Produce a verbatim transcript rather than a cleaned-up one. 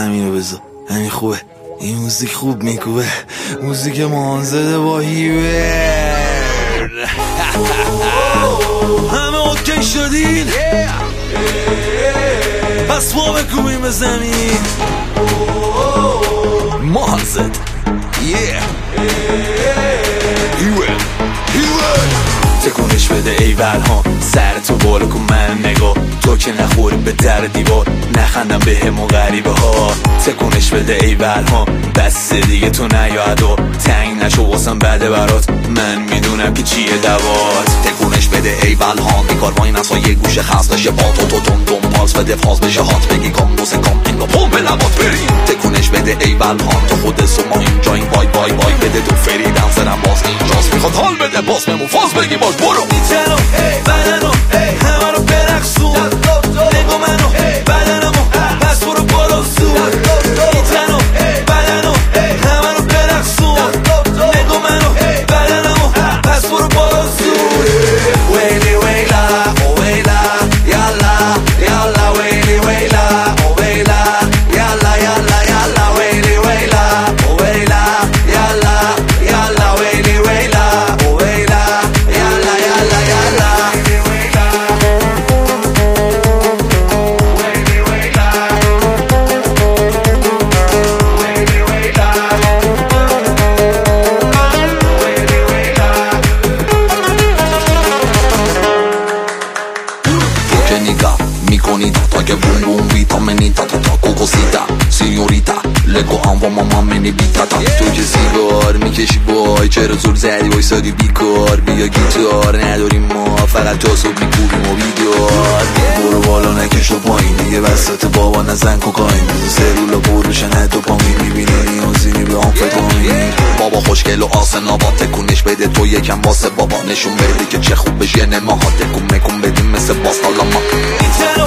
همینو بذار، همین خوبه. این موزیک خوب میکوبه، موزیک مانزده با هیوه. همه اوکی شدین؟ پس ما بکوبیم به زمین. مانزد هیوه هیوه. تکونش بده ای ولهان، سر تو بالا کن من نگاه، تو که نخوری به در دیوار، نخندم به همون غریبه ها. تکونش بده ای ولهان، بس دیگه تو نیادا، تنگ نشو واسم بده برات، من میدونم که چیه دوات. تکونش بده ای ولهان، بیکار با این اصلا یه گوشه خست بشه با تو تو تون تون پالس بده فاز بشه هات، بگی کام دو سه کام انگا پول به لبات بریم. تکونش بده ای ولهان، تو خود سما اینجا این وای وای وای بده تو فریدم زنم باز اینجاست، میخواد حال بده باز بمون فاز بگی باش برو. میتنو بدنو همه رو برقصون، نگو منو بدنمو پس برو برو زود. میتنو بدنو همه رو برقصون، نگو منو بدنمو پس برو برو زود. ویلی ویلا او ویلا یالا یالا، ویلی ویلا او ویلا یالا یالا یالا، ویلی ویلا او ویلا یالا یالا، ویلی ویلا او ویلا یالا یالا یالا. میکنید تا که بوم بوم ویتامینیتا تا تا کوکوسیتا سینیوریتا لگو هم و ماما منی بیتاتا. تو که سیگار میکشی بای، چرا زور زدی وایسادی بیکار، بیا گیتار نداریم ما، فقط تا صبح میکوبیم و بیدار. برو بالا نکش تو پایین دیگه، وسط بابا نزن کوکاین، بزو سرولا بروشن تو پامین، میبینی نیازینی به هم فتامین. بابا خوشگل و آسنا با تکونش بده تو یکم واسه بابا، نشون بده که چه خوب بشه نماها، تکون مکون بدیم مثل باستالا ما.